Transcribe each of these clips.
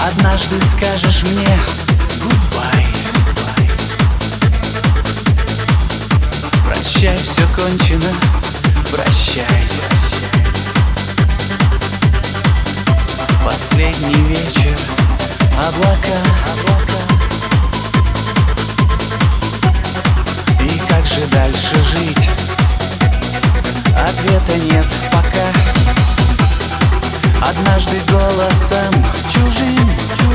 Однажды скажешь мне goodbye. Прощай, все кончено, прощай. Последний вечер, облака. И как же дальше жить? Ответа нет пока. Однажды голосом чужим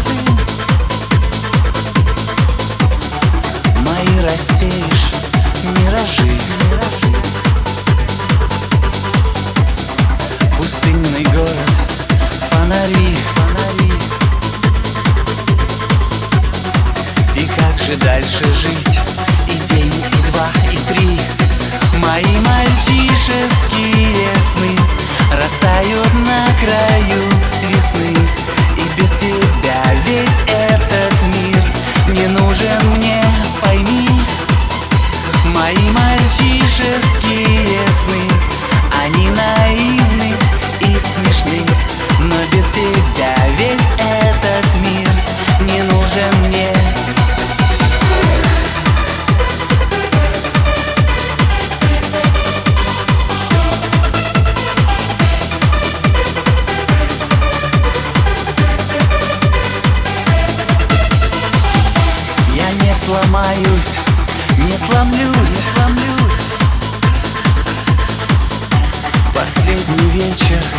мои рассеешь миражи. Пустынный город, фонари. И как же дальше жить? И день, и два, и три. Мои мальчишеские сны растают на краю весны. И без тебя весь этот мир не нужен мне, пойми. Мои мальчишеские сны, они наивны и смешны. Но без тебя весь этот мир не нужен мне. Я не сломаюсь, не сломлюсь. Последний вечер,